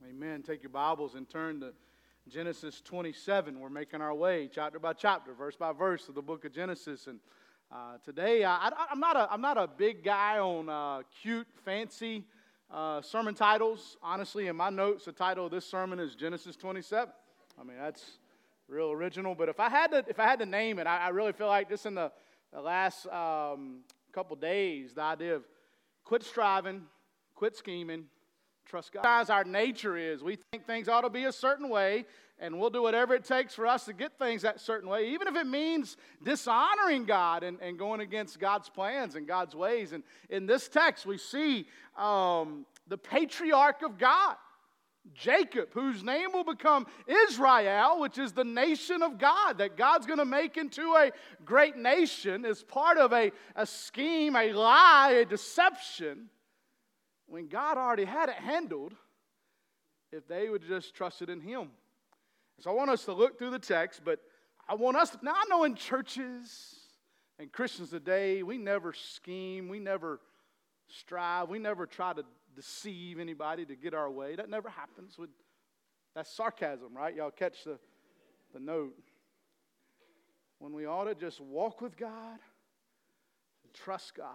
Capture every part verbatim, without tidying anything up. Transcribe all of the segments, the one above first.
Amen. Take your Bibles and turn to Genesis twenty-seven. We're making our way chapter by chapter, verse by verse, to the book of Genesis. And uh, today, I, I, I'm not a I'm not a big guy on uh, cute, fancy uh, sermon titles. Honestly, in my notes, the title of this sermon is Genesis twenty-seven. I mean, that's real original. But if I had to if I had to name it, I, I really feel like just in the, the last um, couple days, the idea of quit striving, quit scheming. Trust God. As our nature is, we think things ought to be a certain way, and we'll do whatever it takes for us to get things that certain way, even if it means dishonoring God and, and going against God's plans and God's ways. And in this text, we see um, the patriarch of God, Jacob, whose name will become Israel, which is the nation of God, that God's going to make into a great nation as part of a, a scheme, a lie, a deception, when God already had it handled if they would just trusted in Him. So I want us to look through the text, but I want us to, now I know in churches and Christians today, we never scheme, we never strive, we never try to deceive anybody to get our way. That never happens. With That's sarcasm, right? Y'all catch the, the note. When we ought to just walk with God and trust God.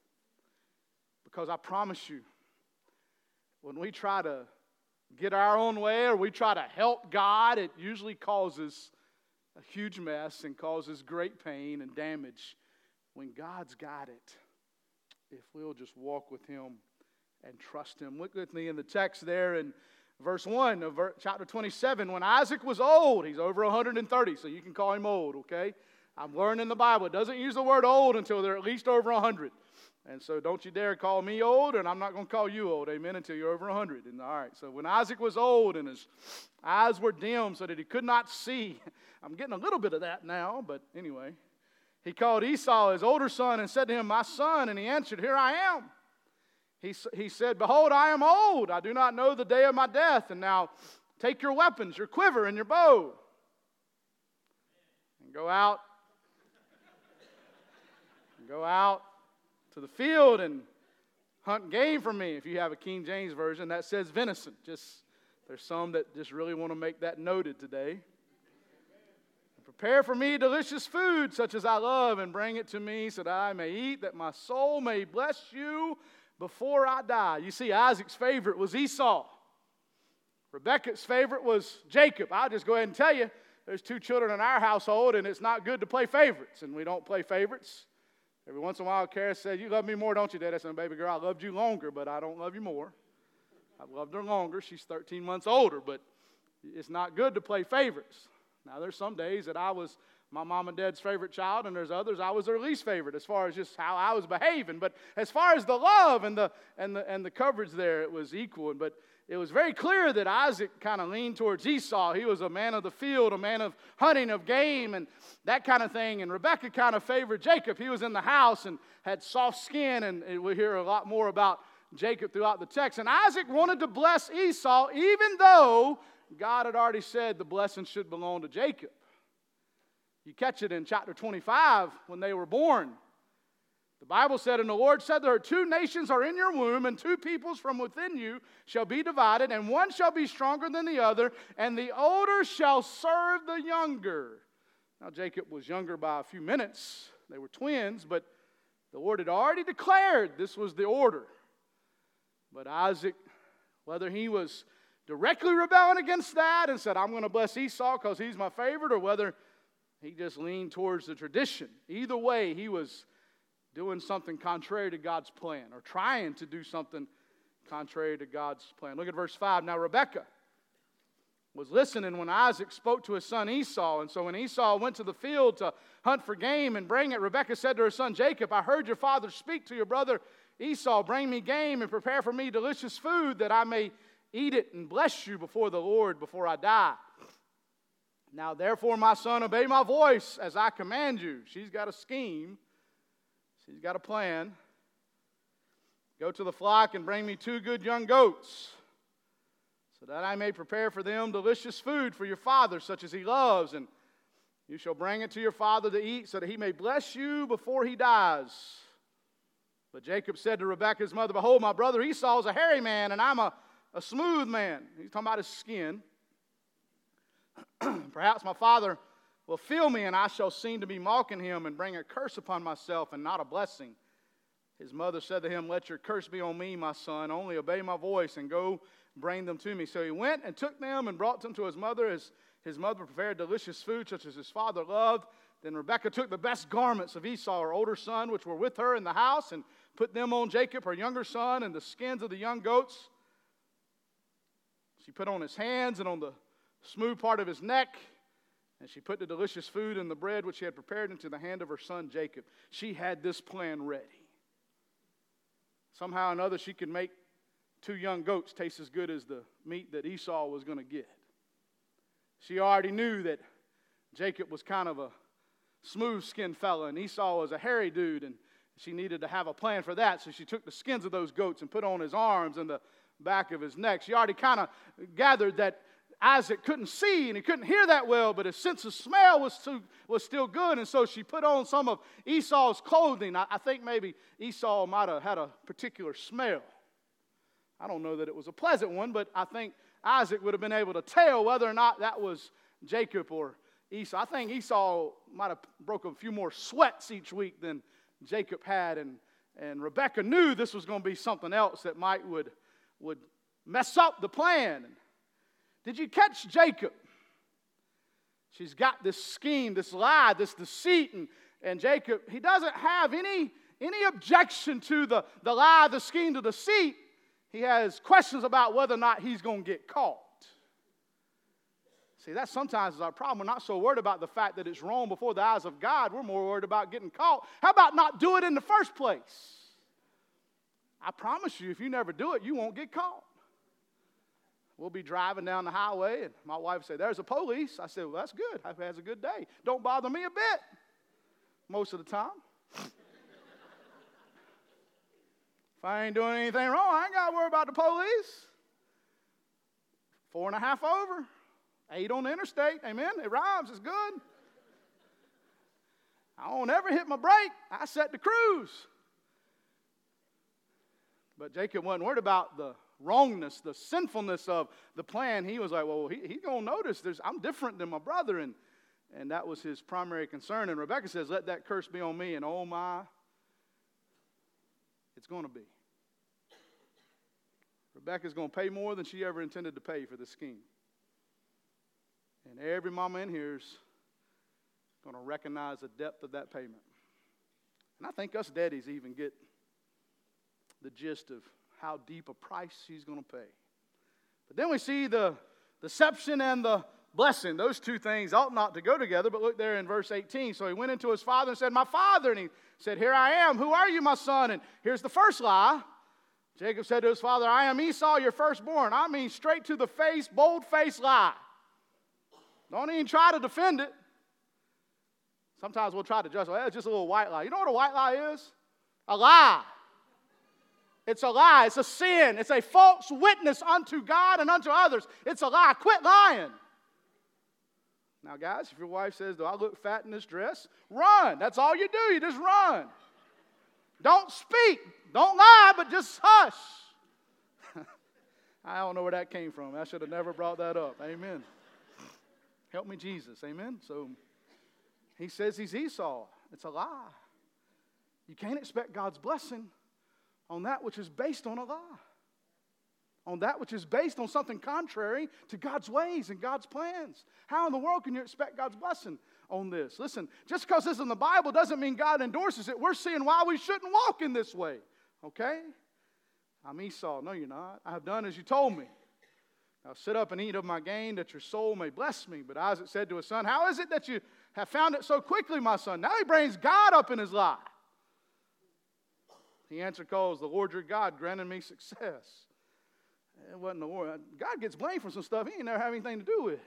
Because I promise you, when we try to get our own way or we try to help God, it usually causes a huge mess and causes great pain and damage. When God's got it, if we'll just walk with Him and trust Him. Look with me in the text there in verse one of chapter twenty-seven. When Isaac was old, he's over one hundred thirty, so you can call him old, okay? I'm learning the Bible. It doesn't use the word old until they're at least over one hundred. And so don't you dare call me old, and I'm not going to call you old, amen, until you're over one hundred. And all right, so when Isaac was old and his eyes were dim so that he could not see, I'm getting a little bit of that now, but anyway. He called Esau, his older son, and said to him, "My son," and he answered, "Here I am." He, he said, "Behold, I am old. I do not know the day of my death. And now take your weapons, your quiver, and your bow, and go out, and go out to the field and hunt game for me." If you have a King James version, that says venison. Just there's some that just really want to make that noted today. "Prepare for me delicious food such as I love, and bring it to me so that I may eat, that my soul may bless you before I die." You see, Isaac's favorite was Esau. Rebekah's favorite was Jacob. I'll just go ahead and tell you, there's two children in our household, and it's not good to play favorites, and we don't play favorites. Every once in a while, Kara said, "You love me more, don't you, Dad?" I said, "Baby girl, I loved you longer, but I don't love you more." I've loved her longer. She's thirteen months older, but it's not good to play favorites. Now, there's some days that I was my mom and dad's favorite child, and there's others I was their least favorite as far as just how I was behaving. But as far as the love and the and the and the coverage there, it was equal. But it was very clear that Isaac kind of leaned towards Esau. He was a man of the field, a man of hunting, of game, and that kind of thing. And Rebekah kind of favored Jacob. He was in the house and had soft skin, and we'll hear a lot more about Jacob throughout the text. And Isaac wanted to bless Esau, even though God had already said the blessing should belong to Jacob. You catch it in chapter twenty-five when they were born. The Bible said, "And the Lord said to her, two nations are in your womb, and two peoples from within you shall be divided, and one shall be stronger than the other, and the older shall serve the younger." Now Jacob was younger by a few minutes. They were twins, but the Lord had already declared this was the order. But Isaac, whether he was directly rebelling against that and said, "I'm going to bless Esau because he's my favorite," or whether he just leaned towards the tradition. Either way, he was doing something contrary to God's plan, or trying to do something contrary to God's plan. Look at verse five. "Now Rebekah was listening when Isaac spoke to his son Esau. And so when Esau went to the field to hunt for game and bring it, Rebekah said to her son Jacob, 'I heard your father speak to your brother Esau, bring me game and prepare for me delicious food that I may eat it and bless you before the Lord before I die. Now therefore, my son, obey my voice as I command you.'" She's got a scheme. She's got a plan. "Go to the flock and bring me two good young goats, so that I may prepare for them delicious food for your father, such as he loves. And you shall bring it to your father to eat, so that he may bless you before he dies." But Jacob said to Rebekah his mother, "Behold, my brother Esau is a hairy man, and I'm a a smooth man. He's talking about his skin. Perhaps my father will feel me, and I shall seem to be mocking him and bring a curse upon myself and not a blessing. His mother said to him, let your curse be on me, my son. Only obey my voice and go bring them to me. So he went and took them and brought them to his mother. His, his mother prepared delicious food, such as his father loved. Then Rebekah took the best garments of Esau, her older son, which were with her in the house, and put them on Jacob, her younger son, and the skins of the young goats. She put on his hands and on the smooth part of his neck, and she put the delicious food and the bread which she had prepared into the hand of her son Jacob. She had this plan ready. Somehow or another, she could make two young goats taste as good as the meat that Esau was going to get. She already knew that Jacob was kind of a smooth-skinned fella, and Esau was a hairy dude, and she needed to have a plan for that. So she took the skins of those goats and put on his arms and the back of his neck. She already kind of gathered that Isaac couldn't see and he couldn't hear that well, but his sense of smell was too, was still good, and so she put on some of Esau's clothing. I, I think maybe Esau might have had a particular smell. I don't know that it was a pleasant one, but I think Isaac would have been able to tell whether or not that was Jacob or Esau. I think Esau might have broke a few more sweats each week than Jacob had, and, and Rebekah knew this was going to be something else that might would, would mess up the plan. Did you catch Jacob? She's got this scheme, this lie, this deceit, and, and Jacob, he doesn't have any, any objection to the, the lie, the scheme, the deceit. He has questions about whether or not he's going to get caught. See, that sometimes is our problem. We're not so worried about the fact that it's wrong before the eyes of God. We're more worried about getting caught. How about not do it in the first place? I promise you, if you never do it, you won't get caught. We'll be driving down the highway, and my wife said, there's a police. I said, well, that's good. I've had a good day. Don't bother me a bit most of the time. If I ain't doing anything wrong, I ain't got to worry about the police. Four and a half over. Eight on the interstate. Amen. It rhymes. It's good. I don't ever hit my brake. I set the cruise. But Jacob wasn't worried about the wrongness, the sinfulness of the plan. He was like, well, he, he's going to notice there's, I'm different than my brother. And, and that was his primary concern. And Rebekah says, let that curse be on me. And oh my, it's going to be. Rebekah's going to pay more than she ever intended to pay for this scheme. And every mama in here is going to recognize the depth of that payment. And I think us daddies even get the gist of how deep a price she's going to pay. But then we see the deception and the blessing. Those two things ought not to go together, but look there in verse eighteen. So he went into his father and said, my father. And he said, here I am. Who are you, my son? And here's the first lie. Jacob said to his father, I am Esau, your firstborn. I mean, straight to the face, bold-faced lie. Don't even try to defend it. Sometimes we'll try to justify, well, it's just a little white lie. You know what a white lie is? A lie. It's a lie. It's a sin. It's a false witness unto God and unto others. It's a lie. Quit lying. Now, guys, if your wife says, do I look fat in this dress? Run. That's all you do. You just run. Don't speak. Don't lie, but just hush. I don't know where that came from. I should have never brought that up. Amen. Help me, Jesus. Amen. So he says he's Esau. It's a lie. You can't expect God's blessing on that which is based on a lie. On that which is based on something contrary to God's ways and God's plans. How in the world can you expect God's blessing on this? Listen, just because this is in the Bible doesn't mean God endorses it. We're seeing why we shouldn't walk in this way. Okay? I'm Esau. No, you're not. I have done as you told me. Now sit up and eat of my gain that your soul may bless me. But Isaac said to his son, how is it that you have found it so quickly, my son? Now he brings God up in his lie. He answered, calls the Lord your God granted me success. It wasn't the Lord. God gets blamed for some stuff he ain't never have anything to do with.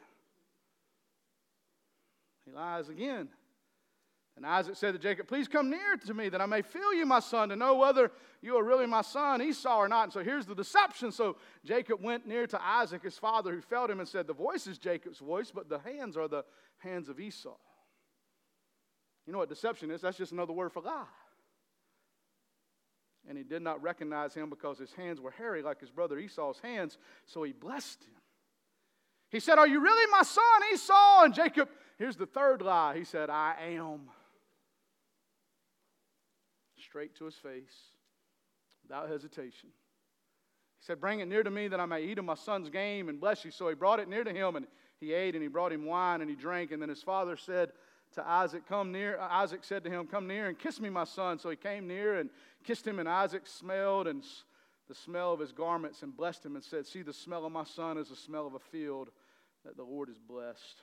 He lies again. And Isaac said to Jacob, please come near to me that I may feel you, my son, to know whether you are really my son, Esau, or not. And so here's the deception. So Jacob went near to Isaac, his father, who felt him and said, the voice is Jacob's voice, but the hands are the hands of Esau. You know what deception is? That's just another word for lie. And he did not recognize him because his hands were hairy like his brother Esau's hands, so he blessed him. He said, "Are you really my son, Esau?" And Jacob, here's the third lie. He said, "I am." Straight to his face, without hesitation. He said, "Bring it near to me that I may eat of my son's game and bless you." So he brought it near to him, and he ate, and he brought him wine, and he drank. And then his father said to Isaac, "Come near." Isaac said to him, "Come near and kiss me, my son." So he came near and kissed him, and Isaac smelled and the smell of his garments and blessed him and said, "See, the smell of my son is the smell of a field that the Lord has blessed."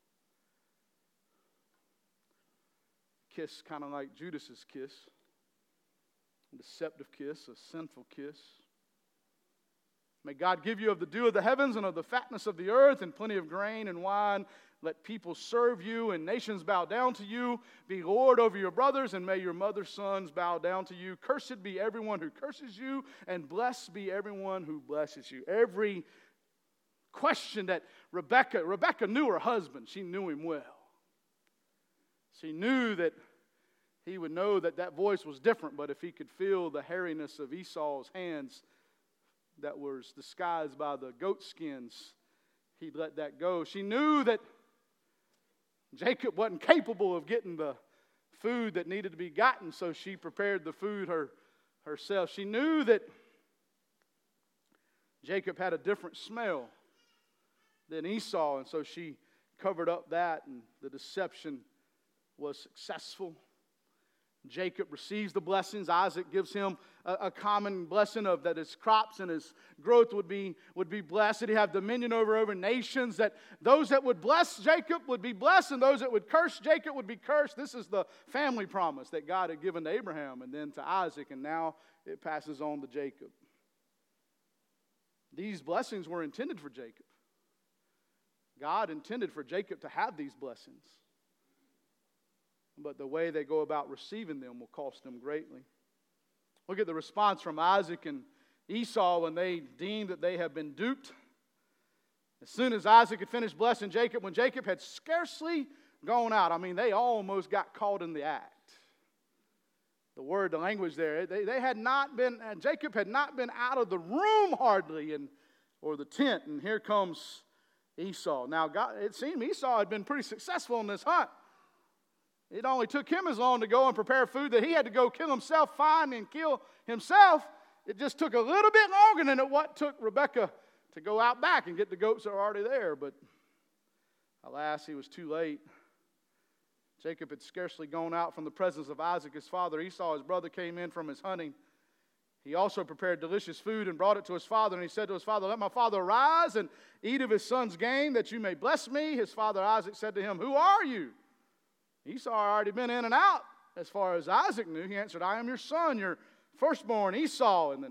Kiss kind of like Judas's kiss. A deceptive kiss, a sinful kiss. May God give you of the dew of the heavens and of the fatness of the earth and plenty of grain and wine. Let people serve you and nations bow down to you. Be Lord over your brothers, and may your mother's sons bow down to you. Cursed be everyone who curses you, and blessed be everyone who blesses you. Every question that Rebekah, Rebekah knew her husband. She knew him well. She knew that he would know that that voice was different, but if he could feel the hairiness of Esau's hands that was disguised by the goat skins, he'd let that go. She knew that Jacob wasn't capable of getting the food that needed to be gotten, so she prepared the food her, herself. She knew that Jacob had a different smell than Esau, and so she covered up that, and the deception was successful. Jacob receives the blessings. Isaac gives him a, a common blessing of that his crops and his growth would be, would be blessed. That he'd have dominion over, over nations. That those that would bless Jacob would be blessed, and those that would curse Jacob would be cursed. This is the family promise that God had given to Abraham and then to Isaac, and now it passes on to Jacob. These blessings were intended for Jacob. God intended for Jacob to have these blessings. But the way they go about receiving them will cost them greatly. Look at the response from Isaac and Esau when they deemed that they had been duped. As soon as Isaac had finished blessing Jacob, when Jacob had scarcely gone out, I mean, they almost got caught in the act. The word, the language there, they, they had not been, uh, Jacob had not been out of the room hardly, and or the tent, and here comes Esau. Now, God, it seemed Esau had been pretty successful in this hunt. It only took him as long to go and prepare food that he had to go kill himself, find and kill himself. It just took a little bit longer than it what took Rebekah to go out back and get the goats that are already there. But alas, he was too late. Jacob had scarcely gone out from the presence of Isaac, his father. Esau, his brother, came in from his hunting. He also prepared delicious food and brought it to his father. And he said to his father, "Let my father arise and eat of his son's game, that you may bless me." His father Isaac said to him, "Who are you?" Esau had already been in and out as far as Isaac knew. He answered, "I am your son, your firstborn, Esau." And then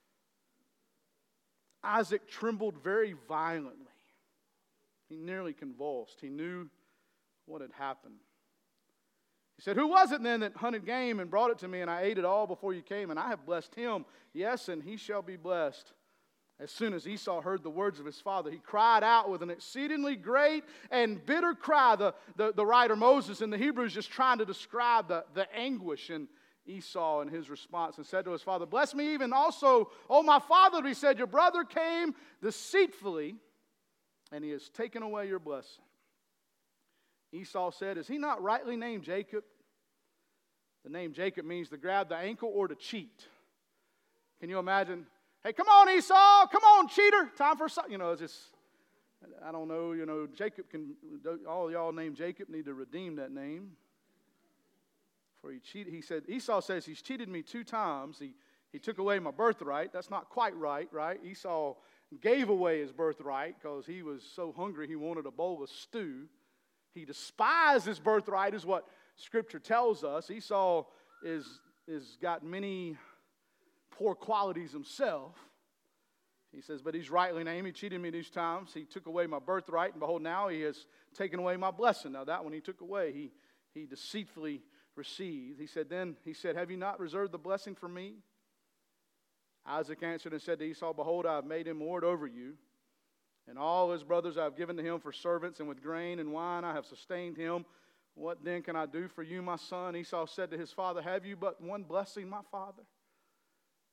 Isaac trembled very violently. He nearly convulsed. He knew what had happened. He said, "Who was it then that hunted game and brought it to me, and I ate it all before you came? And I have blessed him. Yes, and he shall be blessed." As soon as Esau heard the words of his father, he cried out with an exceedingly great and bitter cry. The, the, the writer Moses in the Hebrew is just trying to describe the, the anguish in Esau and his response, and said to his father, "Bless me even also, O my father." He said, "Your brother came deceitfully, and he has taken away your blessing." Esau said, "Is he not rightly named Jacob?" The name Jacob means to grab the ankle or to cheat. Can you imagine? "Hey, come on, Esau. Come on, cheater. Time for something." You know, it's just, I don't know, you know, Jacob can, all y'all named Jacob need to redeem that name. For he cheated, he said, Esau says, "He's cheated me two times. He, he took away my birthright." That's not quite right, right? Esau gave away his birthright because he was so hungry he wanted a bowl of stew. He despised his birthright is what Scripture tells us. Esau is, is got many poor qualities himself. He says, "But he's rightly named. He cheated me these times. He took away my birthright, and behold, now he has taken away my blessing." Now that one he took away, he, he deceitfully received. He said, then he said, "Have you not reserved the blessing for me?" Isaac answered and said to Esau, "Behold, I have made him lord over you, and all his brothers I have given to him for servants, and with grain and wine I have sustained him. What then can I do for you, my son?" Esau said to his father, "Have you but one blessing, my father?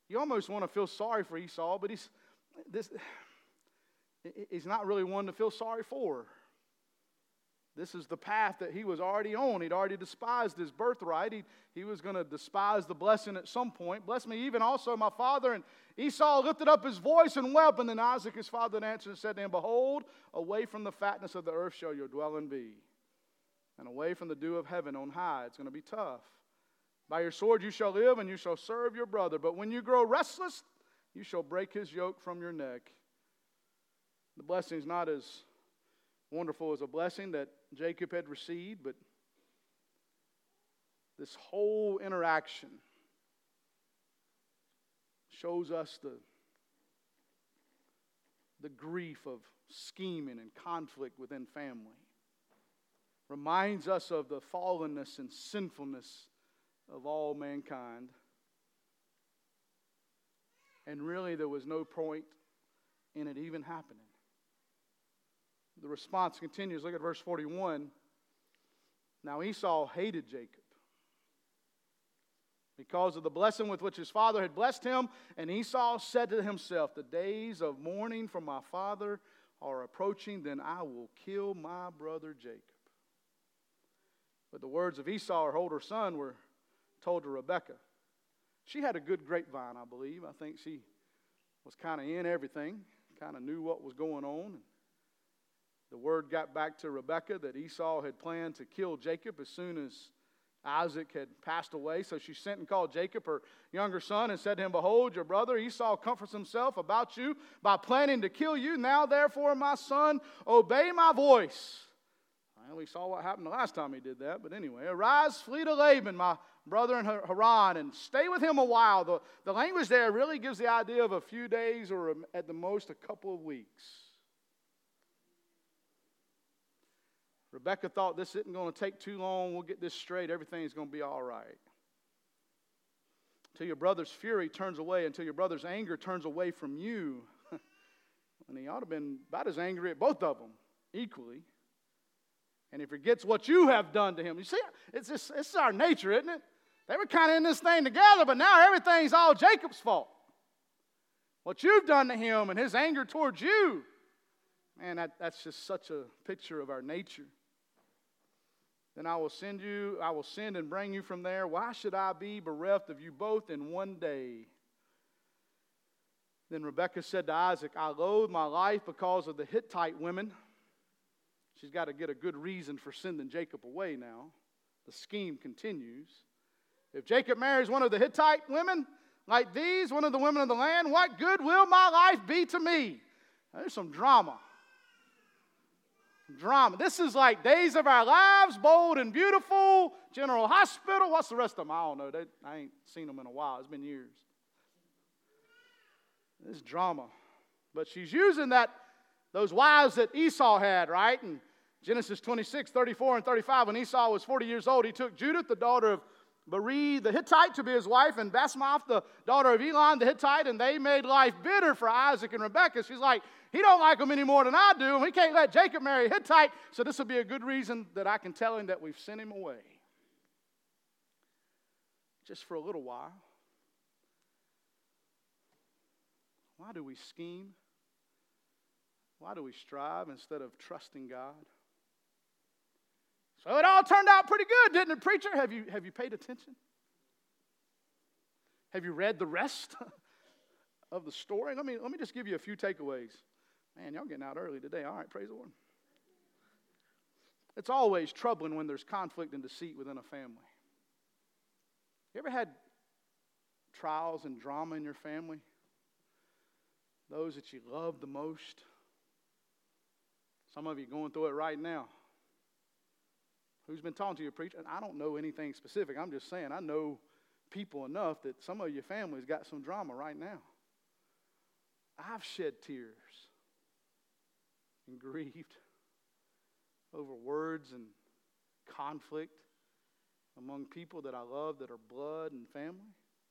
You almost want to feel sorry for Esau, but he's this he's not really one to feel sorry for. This is the path that he was already on. He'd already despised his birthright. He, he was going to despise the blessing at some point. Bless me even also my father. And Esau lifted up his voice and wept. And then Isaac his father answered and said to him, Behold, away from the fatness of the earth shall your dwelling be, and away from the dew of heaven on high. It's going to be tough. By your sword you shall live, and you shall serve your brother. But when you grow restless, you shall break his yoke from your neck. The blessing is not as wonderful as a blessing that Jacob had received, but this whole interaction shows us the, the grief of scheming and conflict within family. Reminds us of the fallenness and sinfulness of all mankind. And really there was no point in it even happening. The response continues. Look at verse forty-one. Now Esau hated Jacob because of the blessing with which his father had blessed him. And Esau said to himself, The days of mourning for my father are approaching, then I will kill my brother Jacob. But the words of Esau, her older son, were told to Rebekah. She had a good grapevine, I believe. I think she was kind of in everything, kind of knew what was going on. The word got back to Rebekah that Esau had planned to kill Jacob as soon as Isaac had passed away. So she sent and called Jacob, her younger son, and said to him, Behold, your brother Esau comforts himself about you by planning to kill you. Now, therefore, my son, obey my voice. Well, we saw what happened the last time he did that. But anyway, arise, flee to Laban, my brother in Haran, and stay with him a while. The, the language there really gives the idea of a few days or at the most a couple of weeks. Rebekah thought this isn't going to take too long. We'll get this straight. Everything's going to be all right. Until your brother's fury turns away, until your brother's anger turns away from you. And he ought to have been about as angry at both of them equally. And he forgets what you have done to him. You see, it's just, it's our nature, isn't it? They were kind of in this thing together, but now everything's all Jacob's fault. What you've done to him and his anger towards you. Man, that, that's just such a picture of our nature. Then I will send you, I will send and bring you from there. Why should I be bereft of you both in one day? Then Rebekah said to Isaac, I loathe my life because of the Hittite women. She's got to get a good reason for sending Jacob away now. The scheme continues. If Jacob marries one of the Hittite women like these, one of the women of the land, what good will my life be to me? Now, there's some drama. Drama. This is like Days of Our Lives, Bold and Beautiful, General Hospital. What's the rest of them? I don't know. They, I ain't seen them in a while. It's been years. This drama. But she's using that, those wives that Esau had, right? In Genesis twenty-six, thirty-four, and thirty-five, when Esau was forty years old, he took Judith, the daughter of Beri the Hittite, to be his wife, and Basmath, the daughter of Elon the Hittite, and they made life bitter for Isaac and Rebekah. She's like, he don't like them any more than I do, and we can't let Jacob marry a Hittite, so this will be a good reason that I can tell him that we've sent him away. Just for a little while. Why do we scheme? Why do we strive instead of trusting God? So it all turned out pretty good, didn't it, preacher? Have you, have you paid attention? Have you read the rest of the story? Let me, let me just give you a few takeaways. Man, y'all getting out early today. All right, praise the Lord. It's always troubling when there's conflict and deceit within a family. You ever had trials and drama in your family? Those that you love the most? Some of you going through it right now. Who's been talking to you, preacher? And I don't know anything specific. I'm just saying I know people enough that some of your family's got some drama right now. I've shed tears and grieved over words and conflict among people that I love that are blood and family.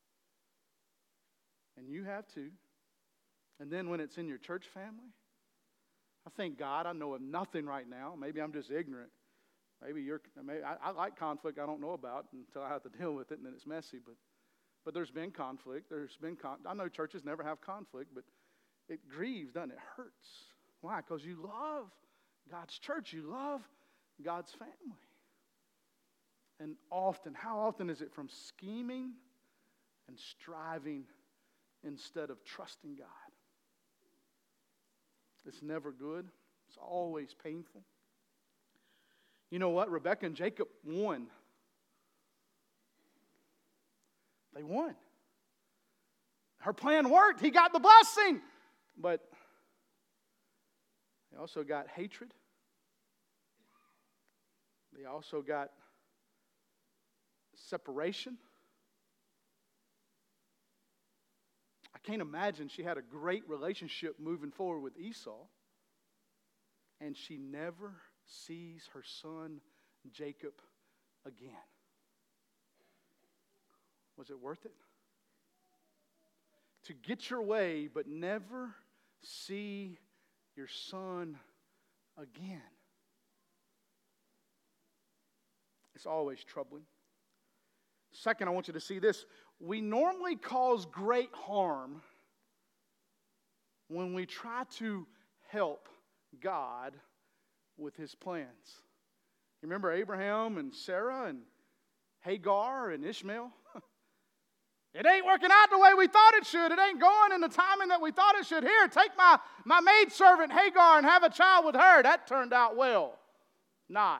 And you have too. And then when it's in your church family, I thank God I know of nothing right now. Maybe I'm just ignorant. Maybe you're, maybe, I, I like conflict I don't know about until I have to deal with it and then it's messy. But But there's been conflict. There's been con- I know churches never have conflict, but it grieves, doesn't it? It hurts. Why? Because you love God's church. You love God's family. And often, how often is it from scheming and striving instead of trusting God? It's never good. It's always painful. You know what? Rebekah and Jacob won. They won. Her plan worked. He got the blessing. But they also got hatred. They also got separation. I can't imagine she had a great relationship moving forward with Esau, and she never sees her son Jacob again. Was it worth it? To get your way, but never see your son again. It's always troubling. Second, I want you to see this. We normally cause great harm when we try to help God with His plans. You remember Abraham and Sarah and Hagar and Ishmael? It ain't working out the way we thought it should. It ain't going in the timing that we thought it should. Here, take my, my maidservant Hagar and have a child with her. That turned out well. Not.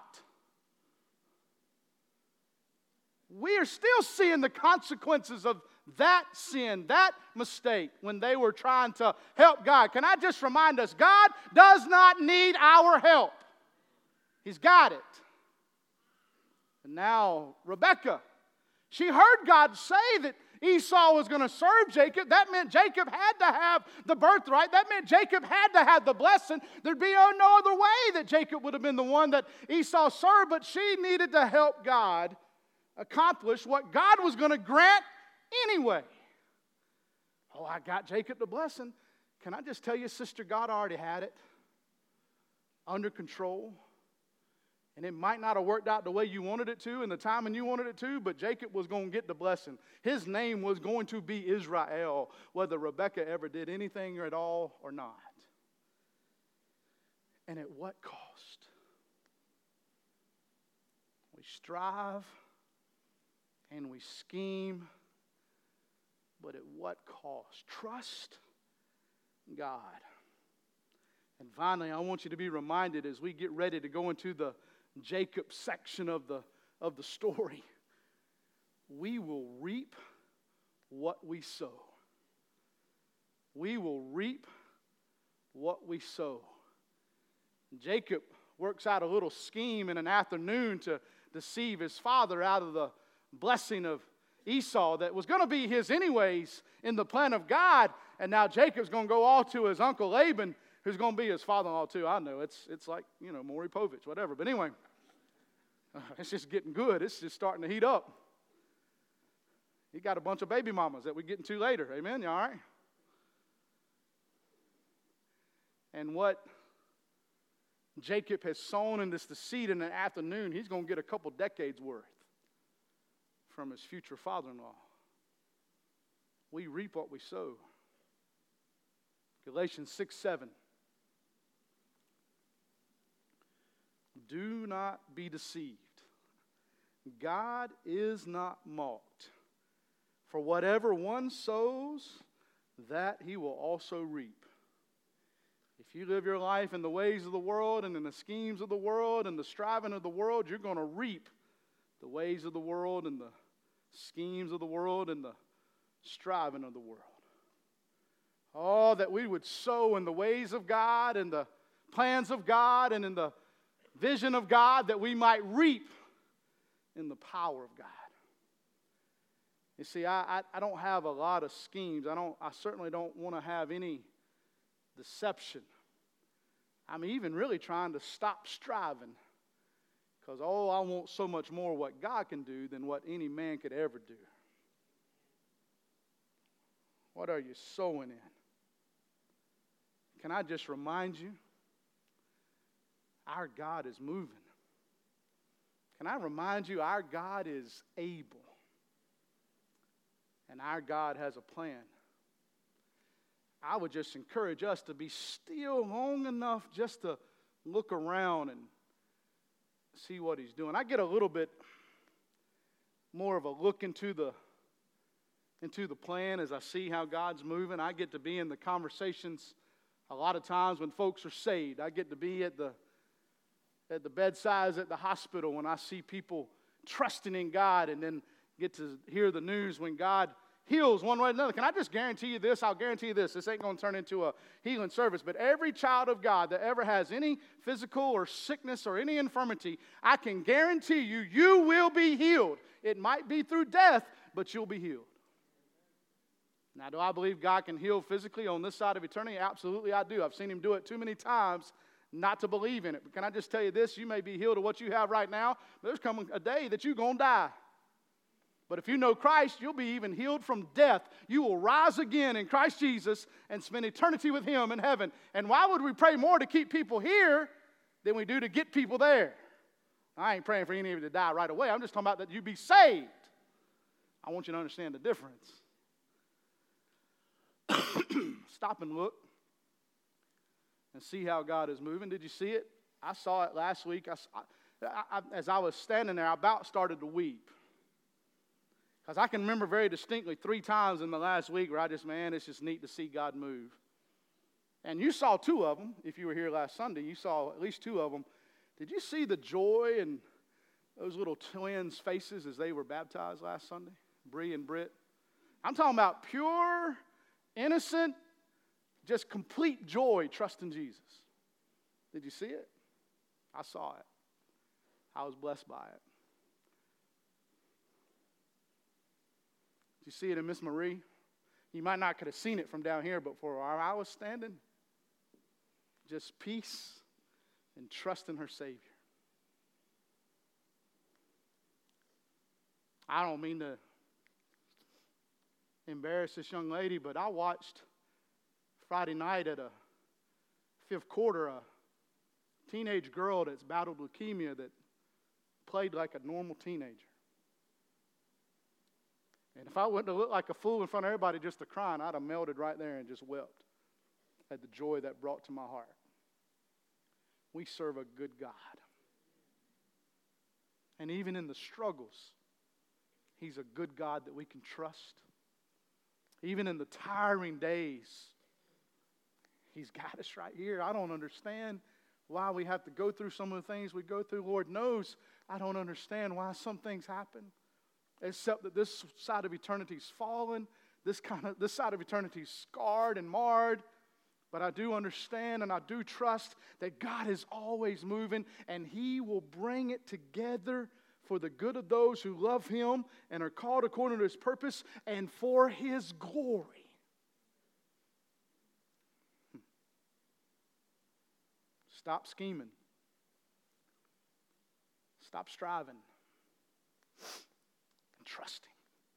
We are still seeing the consequences of that sin, that mistake, when they were trying to help God. Can I just remind us, God does not need our help. He's got it. And now, Rebekah, she heard God say that Esau was going to serve Jacob. That meant Jacob had to have the birthright. That meant Jacob had to have the blessing. There'd be no other way that Jacob would have been the one that Esau served, but she needed to help God accomplish what God was going to grant anyway. Oh, I got Jacob the blessing. Can I just tell you, sister, God already had it under control. And it might not have worked out the way you wanted it to in the timing you wanted it to, but Jacob was going to get the blessing. His name was going to be Israel, whether Rebekah ever did anything at all or not. And at what cost? We strive and we scheme, but at what cost? Trust God. And finally, I want you to be reminded as we get ready to go into the Jacob section of the, of the story, we will reap what we sow. We will reap what we sow. Jacob works out a little scheme in an afternoon to deceive his father out of the blessing of Esau that was going to be his anyways in the plan of God. And now Jacob's going to go all to his uncle Laban, who's going to be his father-in-law too. I know, it's it's like, you know, Maury Povich, whatever. But anyway, uh, it's just getting good. It's just starting to heat up. He got a bunch of baby mamas that we're getting to later. Amen? You all right? And what Jacob has sown in this seed in an afternoon, he's going to get a couple decades worth from his future father-in-law. We reap what we sow. Galatians six seven. Do not be deceived. God is not mocked. For whatever one sows, that he will also reap. If you live your life in the ways of the world and in the schemes of the world and the striving of the world, you're going to reap the ways of the world and the schemes of the world and the striving of the world. Oh, that we would sow in the ways of God and the plans of God and in the vision of God, that we might reap in the power of God. You see, I, I, I don't have a lot of schemes. I don't. I certainly don't want to have any deception. I'm even really trying to stop striving, because, oh, I want so much more what God can do than what any man could ever do. What are you sowing in? Can I just remind you, our God is moving. Can I remind you, our God is able. And our God has a plan. I would just encourage us to be still long enough just to look around and see what he's doing. I get a little bit more of a look into the into the plan as I see how God's moving. I get to be in the conversations a lot of times when folks are saved. I get to be at the at the bedsides at the hospital when I see people trusting in God, and then get to hear the news when God heals one way or another. Can I just guarantee you this? I'll guarantee you this. This ain't going to turn into a healing service, but every child of God that ever has any physical or sickness or any infirmity, I can guarantee you, you will be healed. It might be through death, but you'll be healed. Now, do I believe God can heal physically on this side of eternity? Absolutely, I do. I've seen him do it too many times not to believe in it. But can I just tell you this? You may be healed of what you have right now, but there's coming a day that you're going to die. But if you know Christ, you'll be even healed from death. You will rise again in Christ Jesus and spend eternity with him in heaven. And why would we pray more to keep people here than we do to get people there? I ain't praying for any of you to die right away. I'm just talking about that you be saved. I want you to understand the difference. Stop and look and see how God is moving. Did you see it? I saw it last week. I, I, I, as I was standing there, I about started to weep. Because I can remember very distinctly three times in the last week where I just, man, it's just neat to see God move. And you saw two of them. If you were here last Sunday, you saw at least two of them. Did you see the joy in those little twins' faces as they were baptized last Sunday? Bree and Britt. I'm talking about pure, innocent, just complete joy, trusting Jesus. Did you see it? I saw it. I was blessed by it. You see it in Miss Marie? You might not could have seen it from down here, but for where I was standing, just peace and trust in her Savior. I don't mean to embarrass this young lady, but I watched Friday night at a fifth quarter a teenage girl that's battled leukemia that played like a normal teenager. And if I wouldn't have looked like a fool in front of everybody just to crying, I'd have melted right there and just wept at the joy that brought to my heart. We serve a good God. And even in the struggles, he's a good God that we can trust. Even in the tiring days, he's got us right here. I don't understand why we have to go through some of the things we go through. Lord knows I don't understand why some things happen. Except that this side of eternity's fallen, this kind of this side of eternity's scarred and marred. But I do understand and I do trust that God is always moving, and he will bring it together for the good of those who love him and are called according to his purpose and for his glory. Stop scheming. Stop striving. Trusting.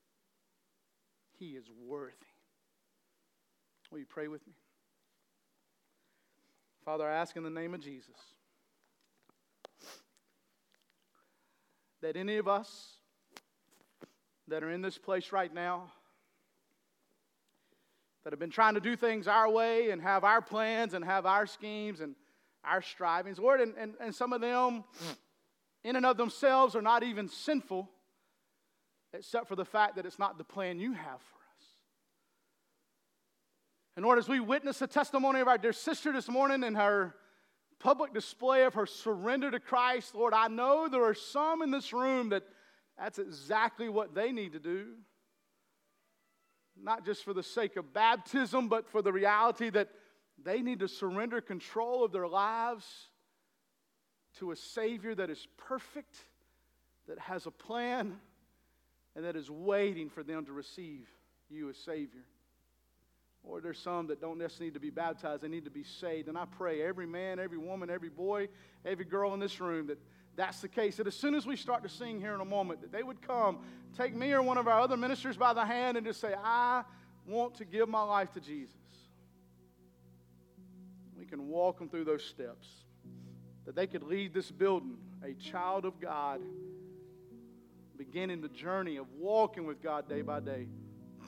He is worthy. Will you pray with me? Father, I ask in the name of Jesus that any of us that are in this place right now that have been trying to do things our way and have our plans and have our schemes and our strivings, Lord, and, and, and some of them in and of themselves are not even sinful, except for the fact that it's not the plan you have for us. And Lord, as we witness the testimony of our dear sister this morning in her public display of her surrender to Christ, Lord, I know there are some in this room that that's exactly what they need to do. Not just for the sake of baptism, but for the reality that they need to surrender control of their lives to a Savior that is perfect, that has a plan, and that is waiting for them to receive you as Savior. Or there's some that don't necessarily need to be baptized. They need to be saved. And I pray every man, every woman, every boy, every girl in this room that that's the case. That as soon as we start to sing here in a moment, that they would come, take me or one of our other ministers by the hand and just say, I want to give my life to Jesus. We can walk them through those steps. That they could leave this building a child of God, beginning the journey of walking with God day by day.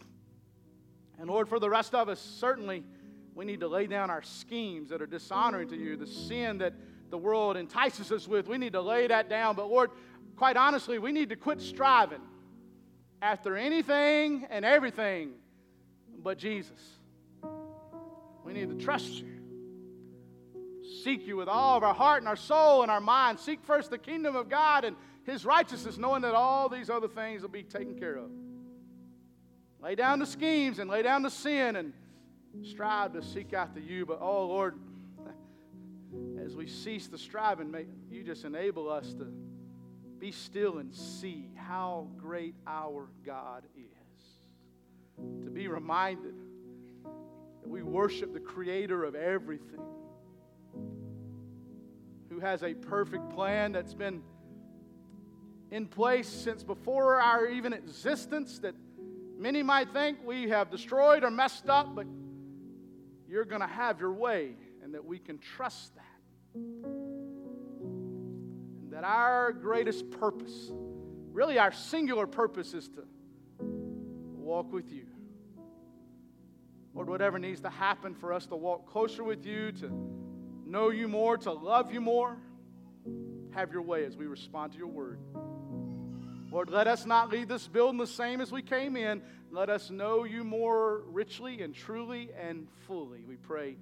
And Lord, for the rest of us, certainly we need to lay down our schemes that are dishonoring to you, the sin that the world entices us with. We need to lay that down. But Lord, quite honestly, we need to quit striving after anything and everything but Jesus. We need to trust you. Seek you with all of our heart and our soul and our mind. Seek first the kingdom of God and his righteousness, knowing that all these other things will be taken care of. Lay down the schemes and lay down the sin and strive to seek after you. But, oh, Lord, as we cease the striving, may you just enable us to be still and see how great our God is. To be reminded that we worship the Creator of everything, who has a perfect plan that's been in place since before our even existence, that many might think we have destroyed or messed up, but you're going to have your way, and that we can trust that. And that our greatest purpose, really our singular purpose, is to walk with you. Lord, whatever needs to happen for us to walk closer with you, to know you more, to love you more, have your way as we respond to your word. Lord, let us not leave this building the same as we came in. Let us know you more richly and truly and fully, we pray.